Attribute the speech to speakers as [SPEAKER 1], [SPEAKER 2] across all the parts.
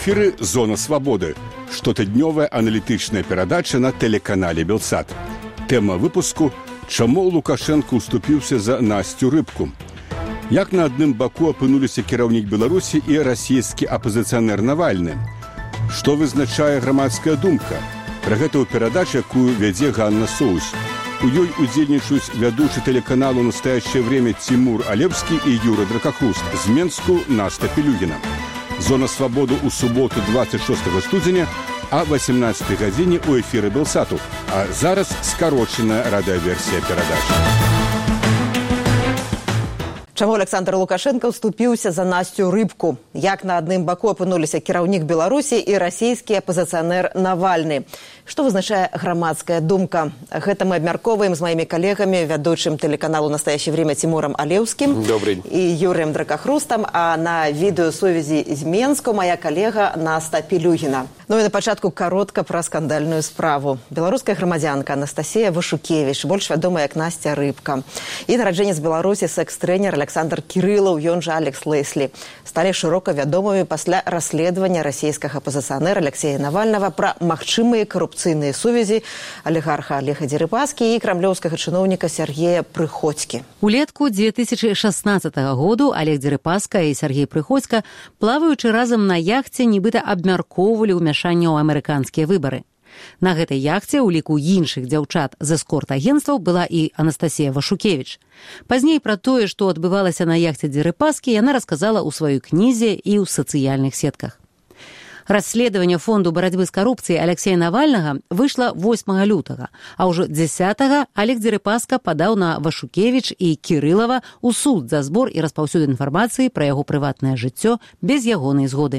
[SPEAKER 1] эфіры «Зона свабоды», штотыднёвая аналітычная перадача на тэлеканале «Белсат». Тэма выпуску «Чаму Лукашенко уступіўся за Насцю Рыбку?». Як на адным баку апынуліся кіраўнік Беларусі і расійскі апазіцыянер Навальны? Што вызначае грамадская думка? Пра гэта ў перадачы, якую вядзе Ганна Соус. У ёй удзельнічаюць вядучы тэлеканалу «Настоящее время» Тимур Алевскі і Юра Дракахруст, з Менску Наста Пелюгіна. «Зона свабоды» у суботу 26 студзеня а 18 гадзіне ў эфіры Белсату. А зараз скарочаная радыёверсія перадачы.
[SPEAKER 2] Чаму Александр Лукашенко уступіўся за Насцю Рыбку? Як на адным баку апынуліся кіраўнік Беларусі і расійскі апазіцыянер Навальны? Што вызначае грамадская думка? Гэта мы абмяркоўваем з маімі калегамі, вядучым тэлеканалу «Настоящее время» Тимуром Алевскім і Юрыем Дракахрустам, а на відэасувязі з Менску моя калега Наста Пелюгіна. Ну і на пачатку каротка пра скандальную справу. Беларуская грамадзянка Анастасія Вашукевіч, больш вядомая як Насця Рыбка, і нараджэнец Беларусі секс-трэнер Александр Кириллов, ён жа Алекс Леслі, сталі шырока вядомымі пасля расследавання расійскага апазіцыянера Алексея Навальнага пра магчымыя карупцыйныя сувязі алігарха Олега Дзерыпаскі і крамлёўскага чыноўніка Сергея Прыходзькі.
[SPEAKER 3] Улетку 2016 году Олег Дзерыпаска і Сергей Прыходзька, плаваючы разам на яхце, нібыта абмяркоўвалі ўмяшанне ў амерыканскія выбары. На гэтай яхце ў ліку іншых дзяўчат з эскорт-агенцтваў была і Анастасія Вашукевіч. Пазней пра тое, што адбывалася на яхце Дзерыпаскі, яна расказала ў сваёй кнізе і ў сацыяльных сетках. Расследаванне фонду барацьбы з карупцыяй Алексея Навальнага выйшла 8 лютага, а ўжо 10 Олег Дзерыпаска падаў на Вашукевіч і Кірылава ў суд за збор і распаўсюд інфармацыі пра яго прыватнае жыццё без ягонай згоды.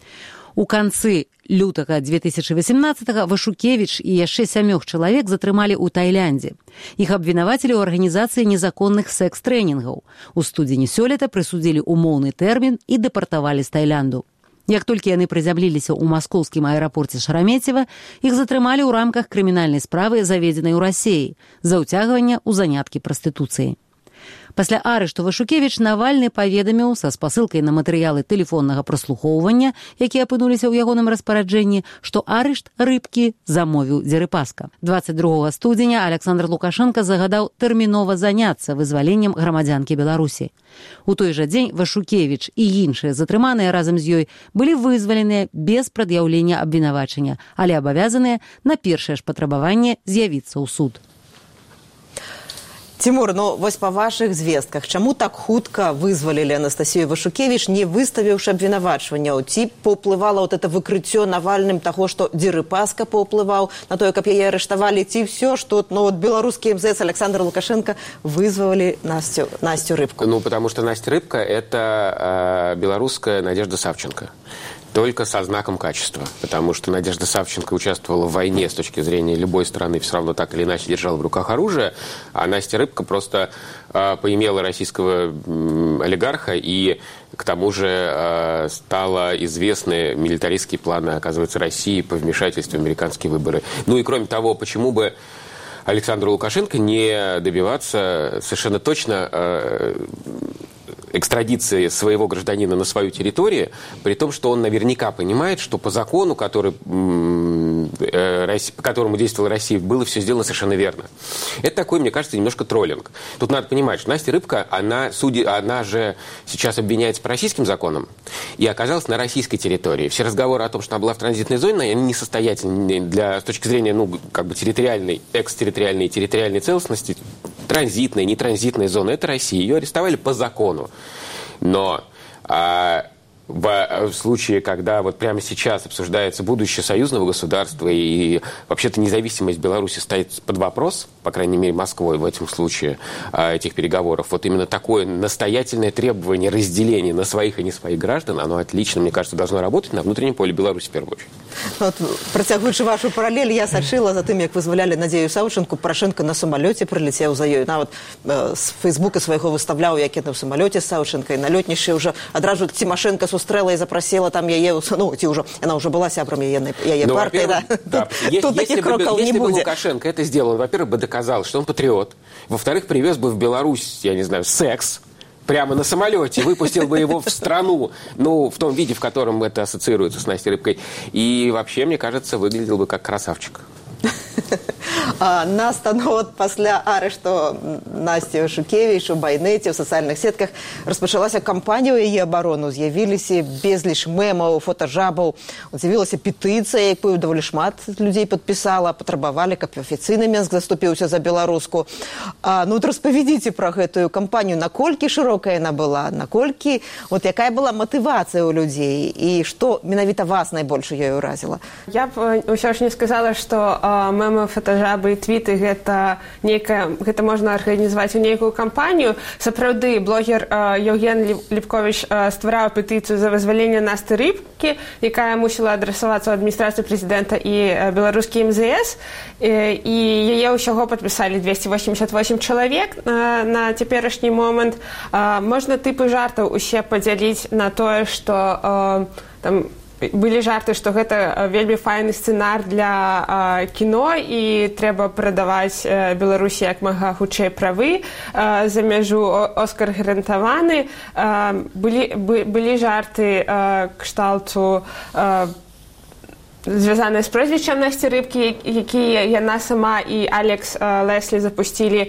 [SPEAKER 3] У канцы лютага 2018-го Вашукевіч і яшчэ 7 чалавек затрымалі ў Тайландзе. Іх абвінавацілі ў арганізацыі незаконных секс-трэнінгаў. У студзені сёлета прысудзілі умоўны тэрмін і дэпартавалі з Тайлянду. Як толькі яны прызямліліся ў маскоўскім аэрапорце Шарамецева, іх затрымалі ў рамках крымінальнай справы, заведзенай у Расіі, за ўцягванне ў заняткі прастытуцыі. Пасля арышту Вашукевіч Навальны паведаміў са спасылкай на матэрыялы тэлефоннага праслухоўвання, якія апынуліся ў ягоным распараджэнні, што арышт Рыбкі замовіў Дзерыпаска. 22 студзеня Александр Лукашенко загадаў тэрмінова заняцца вызваленнем грамадзянкі Беларусі. У той жа дзень Вашукевіч і іншыя затрыманыя разам з ёй былі вызваленыя без прад'яўлення абвінавачання, але абавязаныя на першае ж патрабаванне з'явіцца ў суд.
[SPEAKER 2] Тимур, ну вось па вашых звестках, чаму так хутка вызвалілі Анастасію Вашукевіч, не выставіўшы абвінавачванняў? Ці паўплывала вот это выкрыццё Навальным таго, што Дзерыпаска паўплываў на тое, каб яе арыштавалі, ці ўсё, што беларускі МЗС Александр Лукашенко вызвалі Настю Рыбку?
[SPEAKER 4] Ну, потому что Настя Рыбка – это белорусская Надежда Савченко. Только со знаком качества, потому что Надежда Савченко участвовала в войне с точки зрения любой страны, все равно так или иначе держала в руках оружие, а Настя Рыбка просто поимела российского олигарха и к тому же стала известны милитаристские планы, оказывается, России по вмешательству в американские выборы. Ну и кроме того, почему бы Александру Лукашенко не добиваться совершенно точно экстрадиции своего гражданина на свою территорию, при том, что он наверняка понимает, что по закону, по которому действовала Россия, было все сделано совершенно верно. Это такой, мне кажется, немножко троллинг. Тут надо понимать, что Настя Рыбка, она же сейчас обвиняется по российским законам и оказалась на российской территории. Все разговоры о том, что она была в транзитной зоне, они несостоятельны с точки зрения, территориальной, экстерриториальной и территориальной целостности. Транзитная, нетранзитная зона – это Россия. Ее арестовали по закону. Но в случае, когда вот прямо сейчас обсуждается будущее союзного государства и вообще-то независимость Беларуси стоит под вопрос, по крайней мере, Москвой в этом случае этих переговоров, вот именно такое настоятельное требование разделения на своих и не своих граждан, оно отлично, мне кажется, должно работать на внутреннем поле Беларуси в первую очередь.
[SPEAKER 2] Вот, працягваючы вашу паралель, я сачыла за тым, як вызвалялі Надзею Савченко. Парашенко на самалёце прылецеў за ёй. Нават з Фейсбука свайго выставляў, як яна ў самалёце з Савченко, і на лётнішчы ўжо адразу Тимошенко сустрэла і запрасіла там яе, яна ўжо была сябрам яе партыі. Тут таких кроков не будет.
[SPEAKER 4] Если бы Лукашенко это сделал, во-первых, бы доказал, что он патриот. Во-вторых, привез бы в Беларусь, я не знаю, секс, прямо на самолете, выпустил бы его в страну, в том виде, в котором это ассоциируется с Настей Рыбкой. И вообще, мне кажется, выглядел бы как красавчик.
[SPEAKER 2] Настанова пасля арышту Насці Шукевіч у байнеце, у сацыяльных сетках распачалася кампанія ў яе абарону. З'явіліся безліч мемаў, фотажабаў, з'явілася петыцыя, якую даволі шмат людзей падпісала, патрабавалі, каб афіцыйны Менск заступіўся за беларуску. Распавядзіце пра гэтую кампанію, наколькі шырокая яна была, наколькі, якая была матывацыя ў людзей і што менавіта вас найбольш ёй уразіла?
[SPEAKER 5] Я б ўсё ж не сказала, што мемы, фотажабы і твіты гэта можна арганізаваць у нейкую кампанію. Сапраўды, блогер Еўген Ліпковіч ствараў петыцыю за вызваленне Насты Рыбкі, якая мусіла адрасавацца ў адміністрацыю прэзідэнта і беларускі МЗС. І яе ўсяго падпісалі 288 чалавек на цяперашні момант. Можна тыпы жартаў усе падзяліць на тое, што былі жарты, што гэта вельмі файны сцэнар для кіно і трэба прадаваць Беларусі як мага хутчэй правы за мяжу, Оскар гарантаваны. Былі жарты кшталту звязаныя з прозвішчам Насці Рыбкі, якія яна сама і Алекс Леслі запусцілі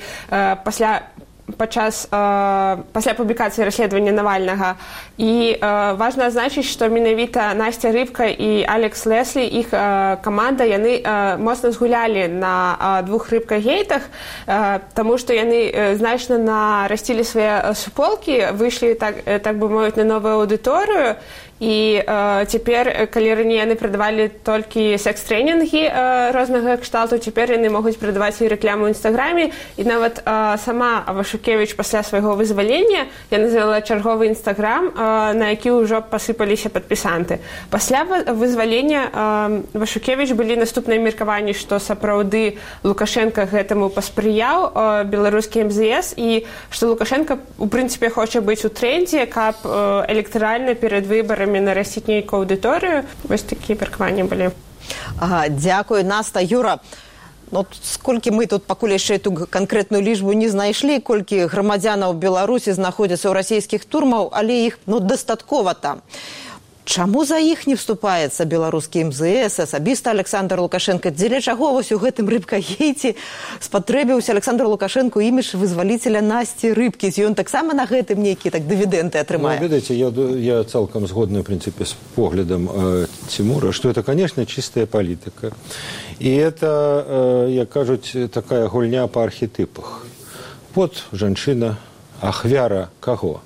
[SPEAKER 5] пасля публікацыі расследавання Навальнага. І важна адзначыць, што менавіта Насця Рыбка і Алекс Леслі, іх каманда, яны моцна згулялі на двух рыбка-гейтах, таму што яны значна нарасцілі свае суполкі, выйшлі, так бы мовіць, на новую аўдыторыю. І цяпер, калі раней яны прадавалі толькі секс-трэнінгі рознага кшталту, цяпер яны могуць прадаваць і рэкляму ў Інстаграме. І нават сама Вашукевіч пасля свайго вызвалення яна завяла чарговы Інстаграм, на які ўжо пасыпаліся падпісанты. Пасля вызвалення Вашукевіч былі наступныя меркаванні, што сапраўды Лукашенка гэтаму паспрыяў беларускі МЗС і што Лукашенка, у прынцыпе, хоча быць у трендзе, каб электаральна перад выбарамі нарасціць нейкую аўдыторыю. Вось такія меркаванні былі.
[SPEAKER 2] Дзякуй, Наста. Юра, сколькі мы тут пакуль яшчэ эту канкрэтную лічбу не знайшлі, колькі грамадзянаў Беларусі знаходзяцца ў расійскіх турмаў, але іх дастаткова там. Чаму за іх не вступаецца беларускі МЗС, асабіста Александр Лукашенко? Дзеля чаго вось у гэтым рыбка-гейце спатрэбіўся Александр Лукашенко імідж вызваліцеля Насці Рыбкі? Ці ён таксама на гэтым нейкія дывідэнды атрымае?
[SPEAKER 6] Видите, я цалкам згодны, в принципе, с поглядом Тимура, что это, конечно, чистая политика. И это, як кажуть, такая гульня по архетипах. Вот жанчына, ахвяра каго?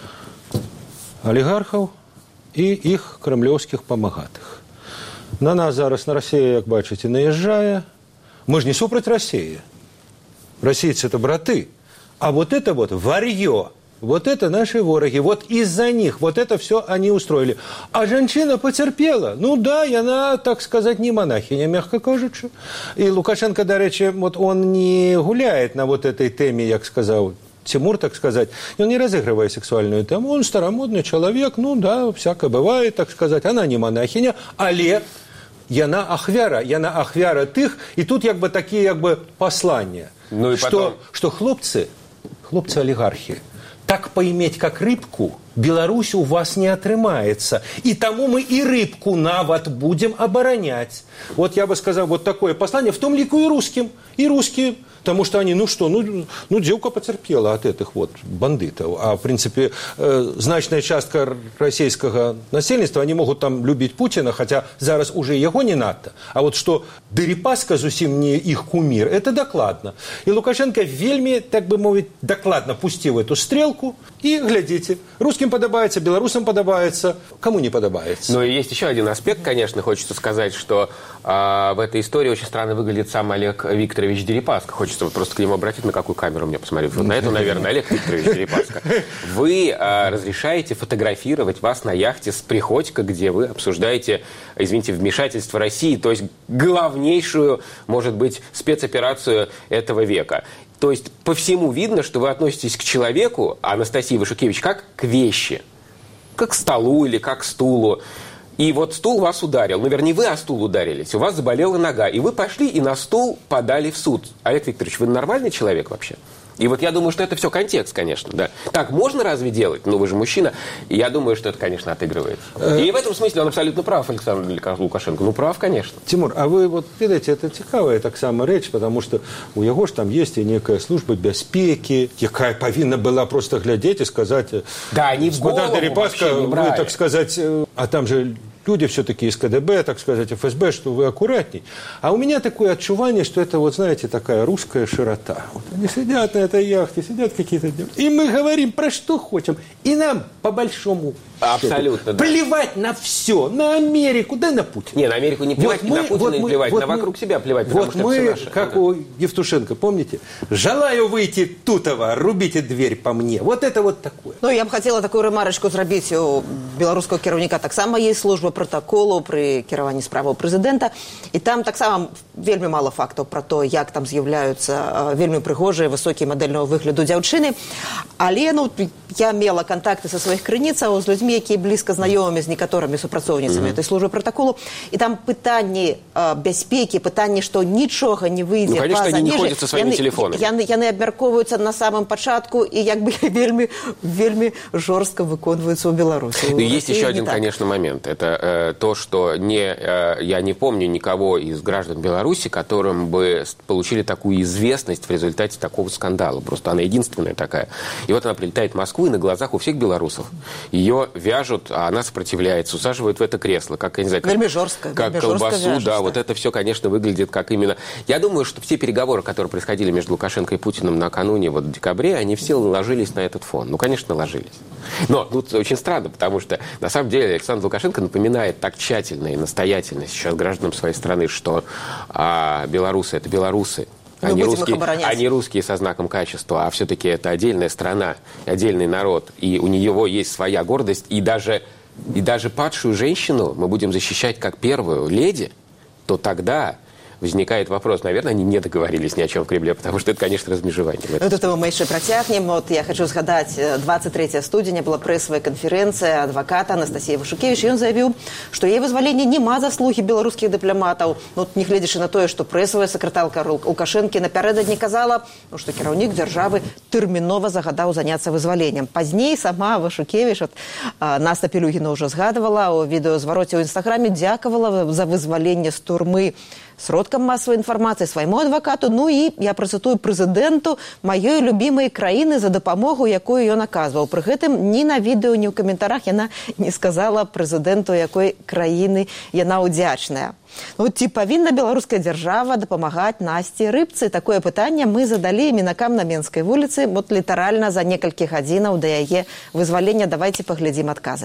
[SPEAKER 6] Олігархаў і іх кремлёўскіх памагатых. На нас зараз, на Россию, як бачыце, наезжае. Мы ж не супраць России. Российцы – это браты. А вот это вот варьё. Вот это наши вороги. Вот из-за них вот это все они устроили. А женщина потерпела. Ну да, и она, так сказать, не монахиня, мягко кажучи. И Лукашенко, до речи, вот он не гуляет на вот этой теме, як сказал Тимур, так сказать. И он не разыгрывает сексуальную тему. Он старомодный человек, ну да, всякое бывает, так сказать. Она не монахиня, але яна ахвяра тых. И тут як бы такие як бы послания. Ну и что хлопцы олигархи, так поиметь, как рыбку, Беларусь у вас не отрымается. И тому мы и рыбку нават будем оборонять. Вот я бы сказал, вот такое послание, в том лику и русским, потому что они, девка потерпела от этих вот бандитов. А, в принципе, значная частка российского насельніцтва, они могут там любить Путина, хотя зараз уже его не надо. А вот что Дерипаска зусім не их кумир, это докладно. И Лукашенко вельми, так бы мовить, докладно пустил эту стрелку. И, глядите, русским подобается, белорусам подобается, кому не подобается.
[SPEAKER 4] Но есть еще один аспект, конечно, хочется сказать, что в этой истории очень странно выглядит сам Олег Викторович Дерипаска. Хочется вот просто к нему обратить, на какую камеру мне посмотреть. Вот на эту, наверное, Олег Викторович Дерипаска. Вы разрешаете фотографировать вас на яхте с Приходько, где вы обсуждаете, извините, вмешательство России, то есть главнейшую, может быть, спецоперацию этого века. То есть по всему видно, что вы относитесь к человеку, Анастасии Вашукевич, как к вещи, как к столу или как к стулу. И вот стул вас ударил. Ну, вернее, вы о стул ударились, у вас заболела нога, и вы пошли и на стул подали в суд. Олег Викторович, вы нормальный человек вообще? И вот я думаю, что это все контекст, конечно, да. Так можно разве делать? Ну, вы же мужчина. И я думаю, что это, конечно, отыгрывается. И в этом смысле он абсолютно прав, Александр Лукашенко. Ну, прав, конечно.
[SPEAKER 6] Тимур, а вы вот видите, это цікавая так само речь, потому что у яго ж там есть и некая служба бяспеки, якая повинна была просто глядеть и сказать...
[SPEAKER 4] Да, они в голову
[SPEAKER 6] Дерипаска,
[SPEAKER 4] вообще не брали.
[SPEAKER 6] вы, так сказать, а там же... люди все-таки из КДБ, так сказать, ФСБ, что вы аккуратней. А у меня такое отчувание, что это, вот знаете, такая русская широта. Вот они сидят на этой яхте, сидят какие-то... И мы говорим про что хотим. И нам, по большому
[SPEAKER 4] абсолютно, да.
[SPEAKER 6] Плевать на все. На Америку, да на Путина.
[SPEAKER 4] Не, на Америку не плевать, вот на Путина не плевать, на вокруг себя плевать.
[SPEAKER 6] Вот мы, как у Евтушенко, помните? Желаю выйти тутова, рубите дверь по мне. Вот это вот такое.
[SPEAKER 2] Ну, я б хотела такую ремарочку зрабіць. У беларускага кіраўніка таксама есть служба протоколу при кіраванні справаў прэзідэнта. І там таксама вельмі мало фактаў про то, як там з'яўляюцца вельмі прыгожыя, высокія мадэльнага выгляду дзяўчыны. Але, ну, я мела контакты со сваіх крыніцаў з людзьмі, якія блізка знаёмыя з некаторымі супрацоўніцамі этой службы протоколу. І там пытанні бяспекі, пытанні, што нічога не выйдзе.
[SPEAKER 4] Ну, конечно, они не ходят со своими телефонами.
[SPEAKER 2] Яны абмяркоўваюцца на самом пачатку і як бы вельмі жорстка выконваюцца ў Беларусі.
[SPEAKER 4] Ну, есть еще один, конечно, момент. Это то, что я не помню никого из граждан Беларуси, которым бы получили такую известность в результате такого скандала. Просто она единственная такая. И вот она прилетает в Москву, и на глазах у всех белорусов ее вяжут, а она сопротивляется, усаживают в это кресло, как, я не знаю, как колбасу. Да, вот это все, конечно, выглядит как именно... Я думаю, что все переговоры, которые происходили между Лукашенко и Путиным накануне, вот в декабре, они все ложились на этот фон. Ну, конечно, ложились. Но тут очень странно, потому что, на самом деле, Александр Лукашенко напоминает так тщательно и настоятельно сейчас гражданам своей страны, что белорусы – это белорусы. Они русские со знаком качества, а все-таки это отдельная страна, отдельный народ, и у него есть своя гордость, и даже падшую женщину мы будем защищать как первую леди, то тогда возникает вопрос, наверное, они не договорились ни о чем в Кремле, потому что это, конечно, размежевание.
[SPEAKER 2] Вот этого мы еще протягнем. Вот я хочу згадать, 23 студеня была прессовая конференция адвоката Анастасии Вашукевич, и он заявил, что ей вызволение нема заслуги белорусских дипломатов. Вот не глядячи на то, что прессовая секретарка Лукашенко напередодні казала, что кіраўнік державы терминова загадал заняться вызволением. Позднее сама Вашукевич, вот, Настя Пелюгина уже згадывала, о видеозвороте в Инстаграме дякувала за вызволение с турмы сродкам масавай інфармацыі, свайму адвакату, ну і я працытую прэзідэнту маёй любімай краіны за дапамогу, якую ён аказваў. Пры гэтым ні на відэо, ні ў каментарах яна не сказала прэзідэнту, якой краіны яна ўдзячная. Ну, ці павінна беларуская дзяржава дапамагаць Насці Рыбцы? Такое пытанне мы задалі мінакам на Менскай вуліцы, вот літаральна за некалькі гадзінаў да яе вызвалення. Давайте паглядзім адказы.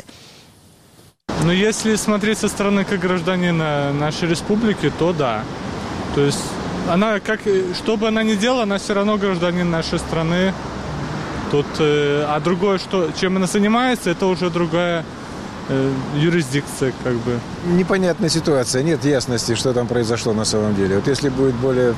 [SPEAKER 7] Ну, если смотреть со стороны как гражданина нашей республики, то да. То есть она, что бы она ни делала, она все равно гражданин нашей страны. Тут, а другое, чем она занимается, это уже другая юрисдикция, как бы.
[SPEAKER 8] Непонятная ситуация, нет ясности, что там произошло на самом деле. Вот если будет более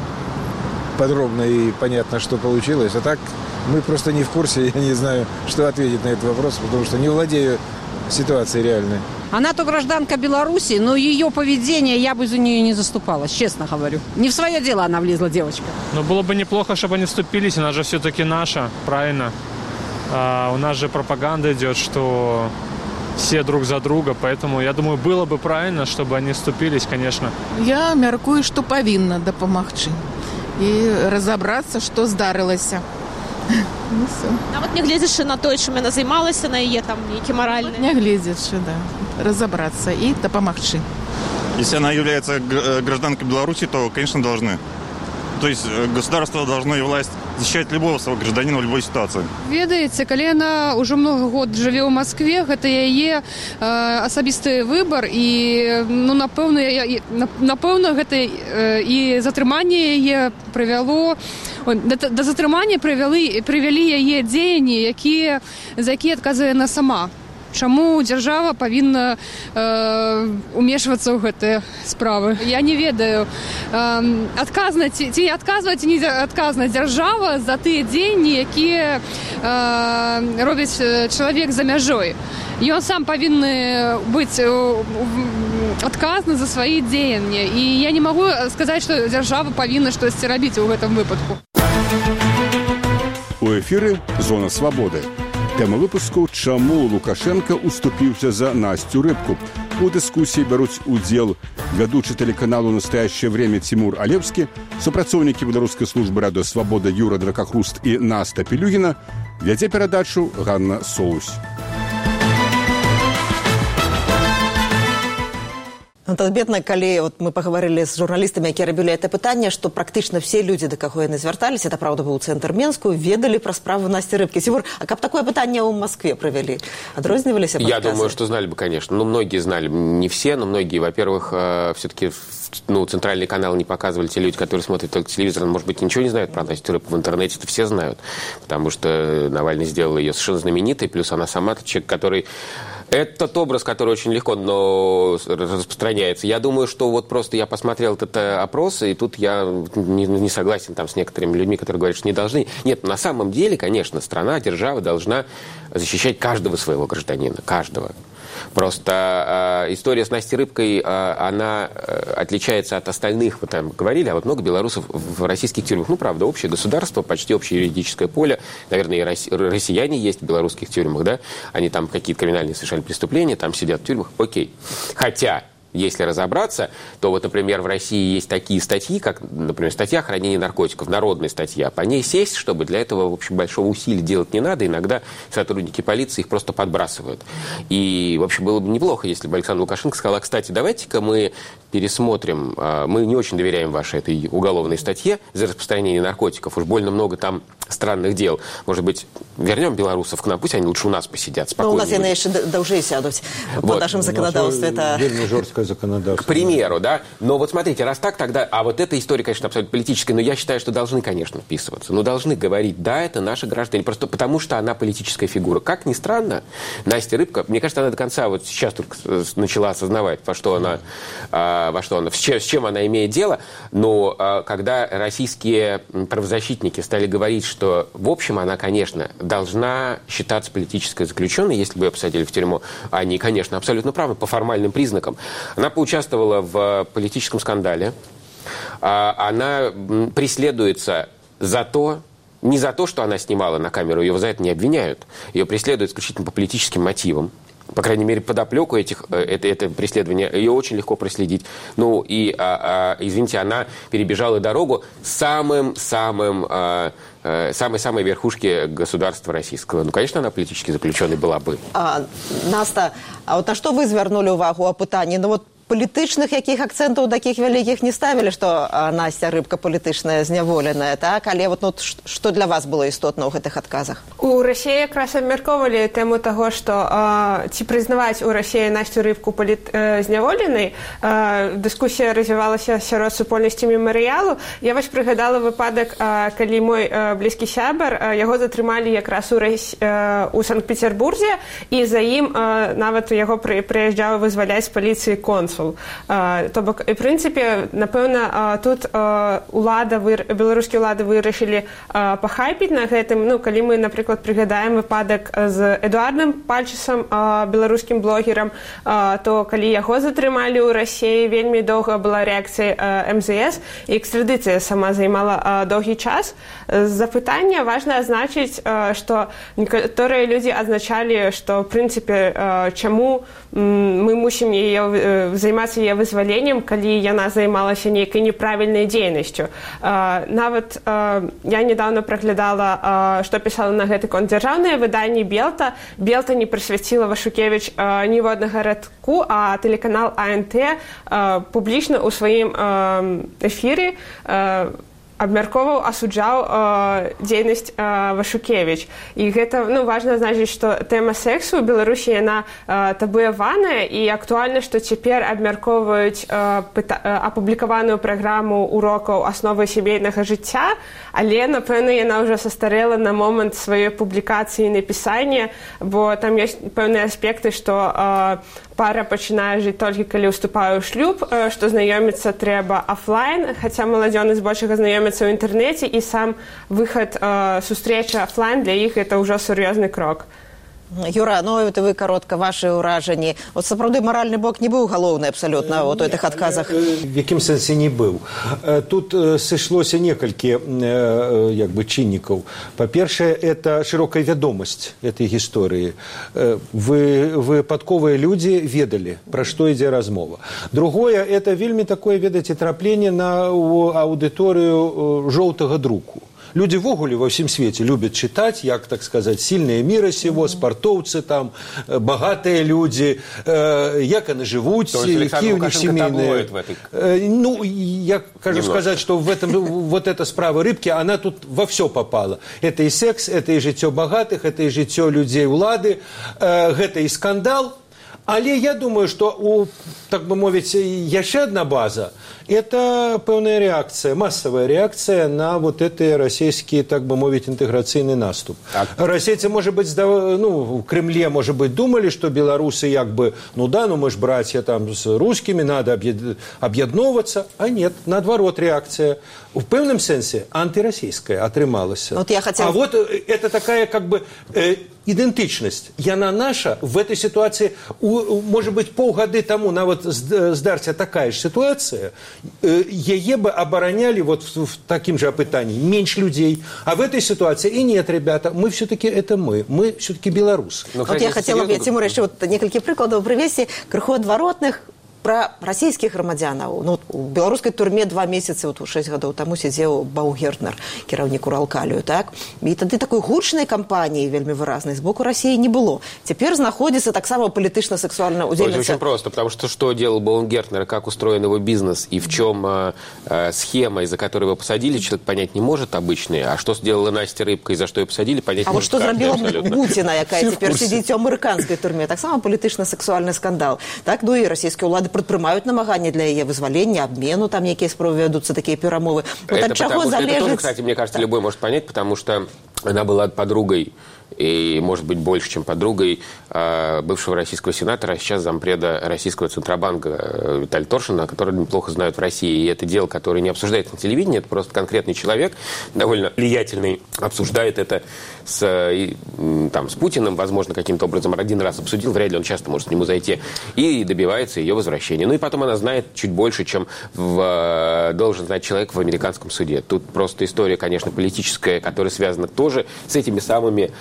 [SPEAKER 8] подробно и понятно, что получилось, а так мы просто не в курсе, я не знаю, что ответить на этот вопрос, потому что не владею ситуацией реальной.
[SPEAKER 9] Она то гражданка Беларуси, но ее поведение, я бы за нее не заступалась, честно говорю. Не в свое дело она влезла, девочка.
[SPEAKER 7] Но было бы неплохо, чтобы они вступились, она же все-таки наша, правильно? У нас же пропаганда идет, что все друг за друга, поэтому, я думаю, было бы правильно, чтобы они вступились, конечно.
[SPEAKER 10] Я мяркую, что повинна допомагчы и разобраться, что здарылася. Ну,
[SPEAKER 11] а вот не глядзячы на то, чым яна займалася, на яе там нейкі маральны...
[SPEAKER 10] Не глядзячы, да. Разобраться и допомагчы.
[SPEAKER 12] Если она является гражданкой Беларуси, то, конечно, должны. То есть государство должно и власть защищать любого своего гражданина в любой ситуации.
[SPEAKER 13] Ведаеце, калі яна ўжо много год жыве ў Москве, гэта яе асабісты выбар, і ну, напэўна гэта і затрыманне яе прывяло да затрымання прывялі яе дзеянні, за якія адказвае яна сама. Чаму дзяржава павінна умешвацца ў гэтыя справы? Я не ведаю, ці адказваць, ці не адказна дзяржава за тыя дзеянні, якія робіць чалавек за мяжой. Ён сам павінны быць адказны за свае дзеянні. І я не магу сказаць, што дзяржава павінна штосьці рабіць у гэтым выпадку.
[SPEAKER 1] У эфіры «Зона свабоды». Тэма выпуску «Чаму Лукашенко уступіўся за Настю Рыбку». У дыскусіі бяруць удзел вядучы тэлеканалу «Настоящее время» Тимур Алевскі, супрацоўнікі беларускай службы радыё «Свабода» Юра Дракахруст і Наста Пелюгіна, вядзе перадачу Ганна Соусь.
[SPEAKER 2] Адметна, калі мы паговорили з журналістамі, які рабілі гэта пытанне, што практычна все людзі, да каго яны звярталіся, это правда быў цэнтр Менску, ведалі пра справу Насці Рыбкі. Тимур, а каб такое пытанне ў Москве провели, адрозніваліся падказы?
[SPEAKER 4] Я думаю, что знали бы, конечно. Многие знали, не все, но многие. Во-первых, все-таки центральный канал не показывали те люди, которые смотрят только телевизор, может быть, ничего не знают про Настю Рыбку. В интернете это все знают, потому что Навальный сделал ее совершенно знаменитой, плюс она сама человек, который... Это образ, который очень легко, но распространяется. Я думаю, что вот просто я посмотрел этот опрос, и тут я не согласен там с некоторыми людьми, которые говорят, что не должны. Нет, на самом деле, конечно, страна, держава должна защищать каждого своего гражданина, каждого. Просто история с Настей Рыбкой, она отличается от остальных. Вы там говорили, а вот много белорусов в российских тюрьмах. Ну, правда, общее государство, почти общее юридическое поле. Наверное, и россияне есть в белорусских тюрьмах, да? Они там какие-то криминальные совершали преступления, там сидят в тюрьмах. Окей. Хотя... Если разобраться, то вот, например, в России есть такие статьи, как, например, статья о хранении наркотиков, народная статья. По ней сесть, чтобы для этого, в общем, большого усилия делать не надо. Иногда сотрудники полиции их просто подбрасывают. И, в общем, было бы неплохо, если бы Александр Лукашенко сказал, кстати, давайте-ка мы пересмотрим, мы не очень доверяем вашей этой уголовной статье за распространение наркотиков. Уж больно много там странных дел. Может быть, вернем белорусов к нам, пусть они лучше у нас посидят спокойно.
[SPEAKER 2] Но у нас яны еще даўжэй сядуць по нашим законодательству. Это
[SPEAKER 6] вельмі жорсткое законодательство.
[SPEAKER 4] К примеру, да. Но вот смотрите, раз так, тогда... А вот эта история, конечно, абсолютно политическая, но я считаю, что должны, конечно, вписываться. Но должны говорить, да, это наши граждане. Просто потому, что она политическая фигура. Как ни странно, Настя Рыбка, мне кажется, она до конца вот сейчас только начала осознавать, с чем она имеет дело. Но когда российские правозащитники стали говорить, что, в общем, она, конечно, должна считаться политической заключенной, если бы ее посадили в тюрьму, они, конечно, абсолютно правы по формальным признакам. Она поучаствовала в политическом скандале. Она преследуется за то, не за то, что она снимала на камеру, ее за это не обвиняют. Ее преследуют исключительно по политическим мотивам. По крайней мере, подоплеку это преследование, ее очень легко проследить. Ну, и, извините, она перебежала дорогу самой верхушки государства российского. Ну, конечно, она политически заключенной была бы.
[SPEAKER 2] Наста, а вот на что вы звернули увагу о пытанні? Ну, вот політычных якіх акцэнтаў такіх вялікіх не ставілі, што Настя Рыбка палітычная зняволеная, так? Але вот, ну, што для вас было істотна ў гэтых адказах?
[SPEAKER 5] У Расіі якраз абмяркоўвалі тэму таго, што ці прызнаваць у Расіі Настю Рыбку зняволенай. Дыскусія развівалася сярод супольнасці мемарыялу. Я вось прыгадала выпадак, калі мой блізкі сябар, яго затрымалі якраз у Санкт-Петербурзе, і за ім нават яго прыязджаў вызваляць з паліцыі консул. То бок, і, в прынцыпе, напэўна, тут беларускія ўлады вырашылі пахайпіць на гэтым. Ну, калі мы, напрыклад, прыгадаем выпадак з Эдуардам Пальчысам, беларускім блогерам, то калі яго затрымалі ў Расіі, вельмі доўга была рэакцыя МЗС, і экстрадыцыя сама займала доўгі час. З-за пытання важна азначыць, што некаторыя людзі азначалі, што, в прынцыпе, чаму мы мусім займацца яе вызваленнем, калі яна займалася нейкай неправільнай дзейнасцю. Нават я недавно праглядала, што пісала на гэты конт дзяржаўнае выданне Белта. Белта не прысвяціла Вашукевіч ніводнага радку, а тэлеканал АНТ публічна ў сваім эфіры абмярковаў, асуджаў дзейнасць Вашукевіч. І гэта, ну, важна значыць, што тэма сексу ў Беларусі, яна табуяваная, і актуальна, што цяпер абмярковваюць апублікаваную праграму урокаў асновы сямейнага жыцця, але, напэўна, яна ўжо састарэла на момант сваёй публікацыі і напісання, бо там ёсць пэўныя аспекты, што пара пачынае жыць толькі калі ўступае ў шлюб, што знаёміцца трэба офлайн, хаця маладзёны збольшага знаёмяцца ў інтэрнэце, і сам выхад сустрэчы офлайн для іх это ўжо сур'ёзны крок.
[SPEAKER 2] Юра, ну это вы коротко, ваши ўражанні. От сапраўды маральны бок не быў галоўны абсалютна у гэтых адказах.
[SPEAKER 6] В якім сэнсе не быў. Тут сышлося некалькі чыннікаў. Па-першае, это шырокая вядомасць этой гісторыі. Выпадковыя людзі ведалі, пра што ідзе размова. Другое, это вельмі такое, ведаеце, трапленне на аўдыторыю жоўтага друку. Люди ввогуле во всем свете любят читать, як, так сказать, сильные мира сего, спортовцы там, богатые люди, як они живут, какие у них семейные. Ну, я хочу сказать, что в этом, вот эта справа рыбки, она тут во все попала. Это и секс, это и жыццё богатых, это и жыццё людей улады, это и скандал. Але я думаю, что у, так бы мовіць, яшчэ одна база – это пэўная реакция, массовая реакция на вот эти российские, так бы мовіць, интеграцыйный наступ. Российцы, может быть, в Кремле, может быть, думали, что белорусы як бы, ну мы ж братья там с русскими, надо объедноваться, а нет, наоборот реакция. В пэўным сэнсе антироссийская атрымалася.
[SPEAKER 2] Вот я хотела...
[SPEAKER 6] А вот это такая как бы идентичность. Яна наша в этой ситуации, может быть, полгода тому, вот здарся такая же ситуация, ее бы обороняли вот в таким же опытании меньше людей. А в этой ситуации и нет, ребята, мы все-таки это мы все-таки белорусы.
[SPEAKER 2] Вот я хотела бы, Тимур, еще вот несколько прикладов привести, крыху адваротных, про расійскіх грамадзянаў. Ну, у беларускай турме 2 месяцы, вот 6 гадоў таму сидзеў Баугертнер, кіраўнік Уралкалію, так? І тады такой гучнай кампаніі вельмі выразнай з боку России не было. Теперь находится так само палітычна-сексуальная удзельница.
[SPEAKER 4] Очень просто, потому что делал Баугертнер, как устроен его бизнес и в чем схема, из-за которой его посадили, человек понять не может обычный, а что сделала Настя Рыбка и за что ее посадили, понять не может.
[SPEAKER 2] А вот что зрабіла Бутіна, якая теперь сидзіць у амерыканскай турме, так само палітычна-сексуальны скандал. Так, ну и расійскія ўлады прадпрымаюць намаганні для яе вызвалення, обмену, там якія спробы вядуцца, такія перамовы.
[SPEAKER 4] Это тоже, кстати, мне кажется, любой может понять, потому что она была подругой, и, может быть, больше, чем подругой бывшего российского сенатора, а сейчас зампреда российского Центробанка Виталия Торшина, который неплохо знают в России. И это дело, которое не обсуждается на телевидении, это просто конкретный человек, довольно влиятельный, обсуждает это с Путиным, возможно, каким-то образом один раз обсудил, вряд ли он часто может к нему зайти, и добивается ее возвращения. Ну и потом она знает чуть больше, чем должен знать человек в американском суде. Тут просто история, конечно, политическая, которая связана тоже с этими самыми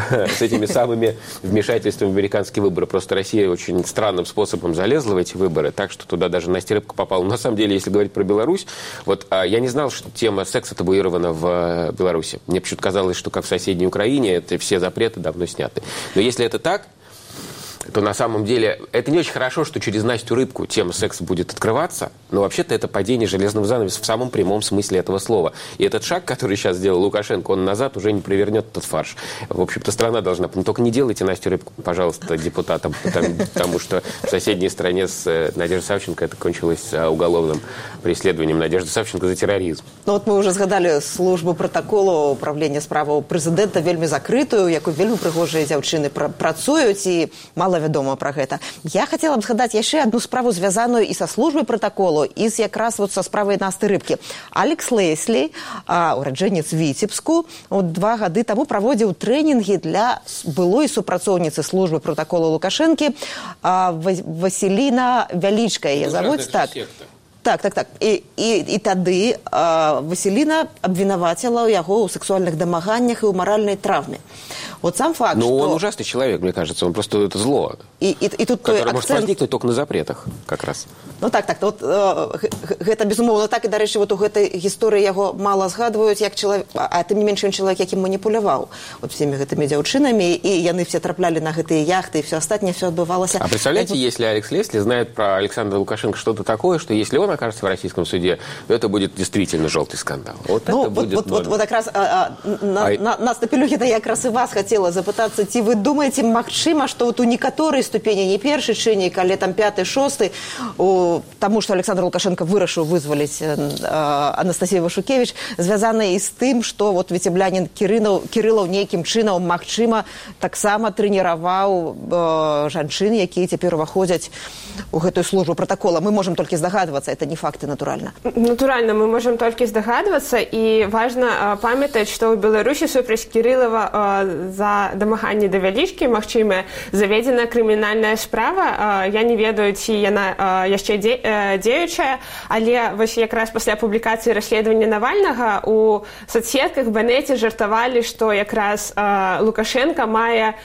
[SPEAKER 4] вмешательствами в американские выборы. Просто Россия очень странным способом залезла в эти выборы, так что туда даже Настя Рыбка попала. Но на самом деле, если говорить про Беларусь, вот я не знал, что тема секса табуирована в Беларуси. Мне почему-то казалось, что как в соседней Украине, это все запреты давно сняты. Но если это так, то на самом деле это не очень хорошо, что через Настю Рыбку тема секса будет открываться, но вообще-то это падение железного занавеса в самом прямом смысле этого слова. И этот шаг, который сейчас сделал Лукашенко, он назад уже не провернет этот фарш. В общем-то, страна должна... Но только не делайте Настю Рыбку, пожалуйста, депутатом, потому что в соседней стране с Надеждой Савченко это кончилось уголовным преследованием Надежды Савченко за терроризм.
[SPEAKER 2] Ну вот мы уже згадали службу протоколу управління справаў прэзідэнта вельмі закрытую, якую вельмі прыгожыя дзяўчыны працуюць, і мала вядома пра гэта. Я хотела б згадаць яшчэ одну справу, звязаную і са службай протоколу, і з якраз вот са справай Насты Рыбкі. Алекс Леслі, ураджэнец Віцебску, 2 гады таму праводзіў трэнінгі для былой супрацоўніцы службы протоколу Лукашэнкі Васіліна Вялічка, яе завуць так. Так. І тады Васіліна абвінаваціла яго ў сексуальных дамаганнях і ў маральнай траўме. Вот сам факт,
[SPEAKER 4] что...
[SPEAKER 2] он
[SPEAKER 4] ужасный человек, мне кажется. Он просто это зло.
[SPEAKER 2] И тут
[SPEAKER 4] которое может возникнуть только на запретах, как раз.
[SPEAKER 2] Ну так. Вот гэта, безумоўна, так. І, дарэчы, вот у гэтай гісторыі яго мала згадваюць, як чалавек, а тым не менш, ён чалавек, якім маніпуляваў вот всеми гэтымі дзяўчынамі, і яны все трапляли на гэтыя яхты, и все остальное, все отбывалось.
[SPEAKER 4] А представляете, если Алекс Лесли знает про Александра Лукашенко что-то такое, что если он окажется в российском суде, то это будет действительно желтый скандал. Вот
[SPEAKER 2] как раз Настя Пелюхіна, я якраз і вас хотела запытацца, ці вы думаеце, магчыма, што вот у некаторай ступені, не першы чыннік, але там 5-й, 6-й, таму што Александр Лукашенко вырашыў вызваліць Анастасію Вашукевіч, звязана і з тым, што вот віцеблянін Кірылаў нейкім чынам, магчыма, таксама трэніраваў жанчын, якія цяпер уваходзяць у гэтую службу протокола. Мы можем толькі здагадвацца, это гэта не факты, натуральна?
[SPEAKER 5] Натуральна, мы можам толькі здагадвацца, і важна памятаць, што ў Беларусі супраць Кірылава за дамаганне да вялічкі, магчыма, заведзена крымінальная справа. Я не ведаю, ці яна яшчэ дзеючая, але вось якраз пасля публікацыі расследавання Навальнага у соцсетках в Бенеце жартавалі, што якраз Лукашенко мае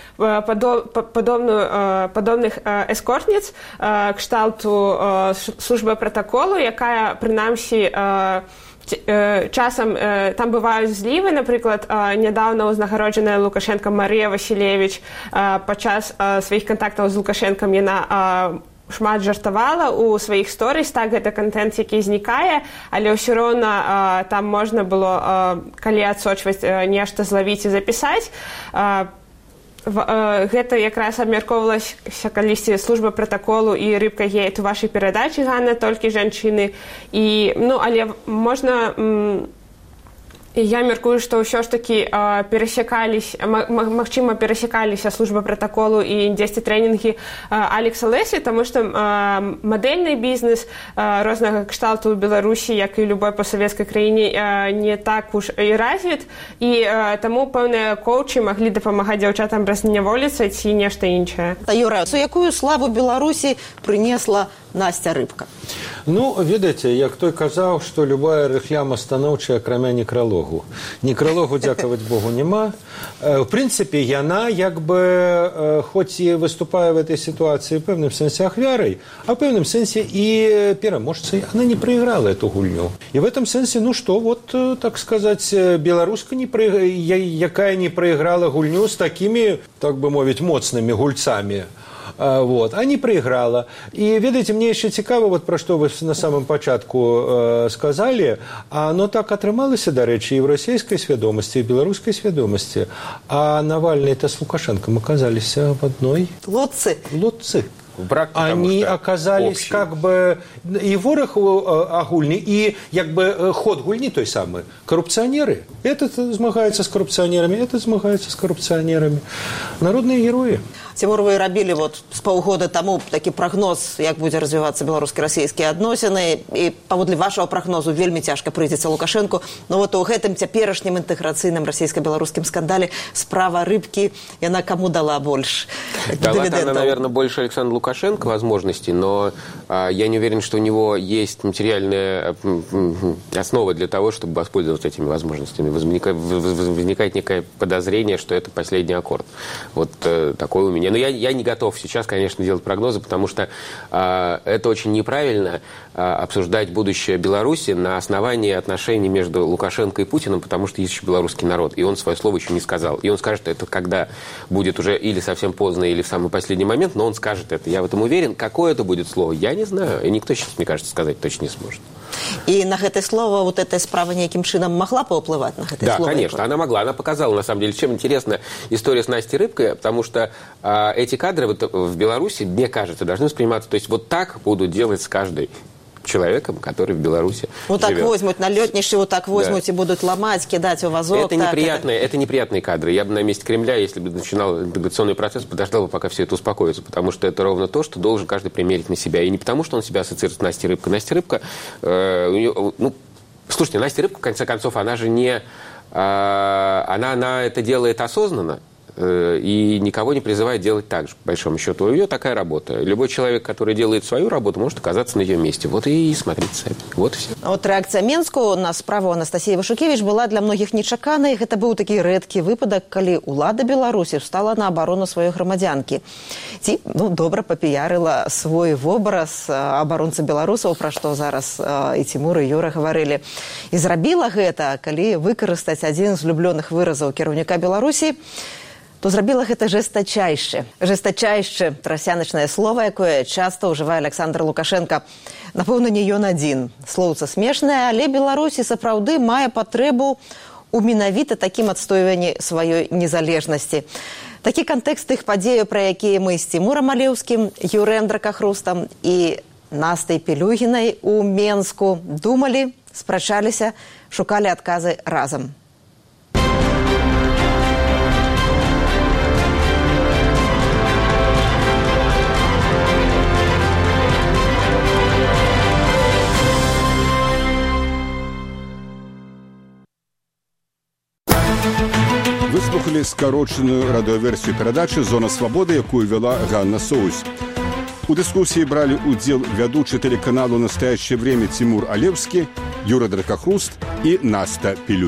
[SPEAKER 5] падобных эскортніц кшталту службы пратаколу, якая, прынамсі, часам там бываюць злівы. Напрыклад, нядаўна ўзнагароджаная Лукашенкам Марыя Васілевіч падчас сваіх кантактаў з Лукашенкам яна шмат жартавала у сваіх сторыс. Так, гэта контент, які знікае, але ўсё роўна там можна было, калі адсочваць, нешта злавіць і запісаць. Гэта якраз абмяркоўвалася калісьці служба пратаколу і рыбка гейт у вашай перадачы, Ганна, толькі жанчыны. Але можна... Я мяркую, што ўсё ж такі магчыма перасякаліся служба пратаколу і дзесьці трэнінгі Алекса Леслі, таму што мадэльны бізнес рознага кшталту ў Беларусі, як і любой пасавецкай краіне, не так уж і развіт, і таму пэўныя коучы маглі дапамагаць дзяўчатам разняволіцца ці нешта іншае.
[SPEAKER 2] Юра, якую славу Беларусі прынесла Настя Рыбка?
[SPEAKER 6] Ведаеце, як той казаў, што любая рэклама станоўчая, акрамя некралогу. Некралогу, дзякаваць Богу, няма. В прынцыпе, яна як бы, хоць і выступае в этой ситуации в пэўным сэнсе ахвярай, а в пэўным сэнсе і пераможцай, она не проиграла эту гульню. И в этом сэнсе, так сказать, беларуска, якая не проиграла гульню с такими, так бы мовіць, моцнымі гульцамі. А не проиграла. И, ведаеце, мне еще цікава, про что вы на самом початку сказали, оно так атрымалася, дарэчы, и в российской свядомости, и в белорусской свядомости. А Навальный-то с Лукашенком оказались в одной...
[SPEAKER 2] Лодцы.
[SPEAKER 4] Брак,
[SPEAKER 6] они оказались
[SPEAKER 4] общий.
[SPEAKER 6] Как бы и ворог агульный, и как бы ход гульни той самый. Коррупционеры. Этот змагается с коррупционерами, этот змагается с коррупционерами. Народные герои.
[SPEAKER 2] Тимур, вы рабілі з паўгода таму такі прагноз, як будзе развівацца беларуска-расійскія адносіны, і паводле вашага прагнозу вельмі цяжка прыйдзецца Лукашэнку, но у гэтым цяперашнім інтэграцыйным расійска-беларускім скандале справа Рыбкі, яна каму дала больш дивидендов?
[SPEAKER 4] Дала она, наверное, больше Александру Лукашенко возможностей, но я не уверен, что у него есть материальная основа для того, чтобы воспользоваться этими возможностями. Возникает некое подозрение, что это последний аккорд. Такое у меня. Но я не готов сейчас, конечно, делать прогнозы, потому что это очень неправильно обсуждать будущее Беларуси на основании отношений между Лукашенко и Путиным, потому что есть еще белорусский народ, и он свое слово еще не сказал. И он скажет это, когда будет уже или совсем поздно, или в самый последний момент, но он скажет это. Я в этом уверен. Какое это будет слово, я не знаю. И никто сейчас, мне кажется, сказать точно не сможет.
[SPEAKER 2] И на это слово эта справа неким чином могла повлиять на это слово?
[SPEAKER 4] Да, конечно, она могла. Она показала, на самом деле, чем интересна история с Настей Рыбкой, потому что эти кадры в Беларуси, мне кажется, должны восприниматься, то есть так будут делать с каждой человеком, который в Беларуси живет.
[SPEAKER 2] Так возьмут на летнище, так возьмут и будут ломать, кидать в вазок.
[SPEAKER 4] Это неприятные кадры. Я бы на месте Кремля, если бы начинал интеграционный процесс, подождал бы, пока все это успокоится, потому что это ровно то, что должен каждый примерить на себя. И не потому, что он себя ассоциирует с Настей Рыбкой. Настя Рыбка, слушайте, Настя Рыбка, в конце концов, она же не... Она это делает осознанно. И никого не призывает делать так же, по большому счету. У нее такая работа. Любой человек, который делает свою работу, может оказаться на ее месте. И смотрите сами. Вот и все.
[SPEAKER 2] Реакция Менску на справу Анастасии Вашукевич была для многих нечаканной. Это был такой редкий выпадок, когда улада Беларуси встала на оборону своей громадянки. Ці, добра попіярила свой образ оборонца беларусаў, про что зараз и Тимур, и Юра говорили. И зрабіла гэта, калі выкарыстаць один из влюбленных выразаў кіраўніка Беларусі, то зрабіла гэта жестачайше. Жестачайше – трасяначнае слово, якое часто ўжывае Александр Лукашенко. Напэўна, не ён адзін. Слоўца смешнае, але Беларусі сапраўды мае патрэбу у менавіта такім адстойванні сваёй незалежнасці. Такі кантэкст тых падзеяў, пра якія мы з Тимурам Алеўскім, Юрыем Дракахрустам і Настай Пелюгінай у Менску думалі, спрачаліся, шукалі адказы разам.
[SPEAKER 1] Вы слухали скороченную радиоверсию передачи «Зона свободы», якую вела Ганна Соусь. У дискуссии брали удел ведущий телеканалу «Настоящее время» Тимур Алевский, Юра Дракохруст и Наста Пилю.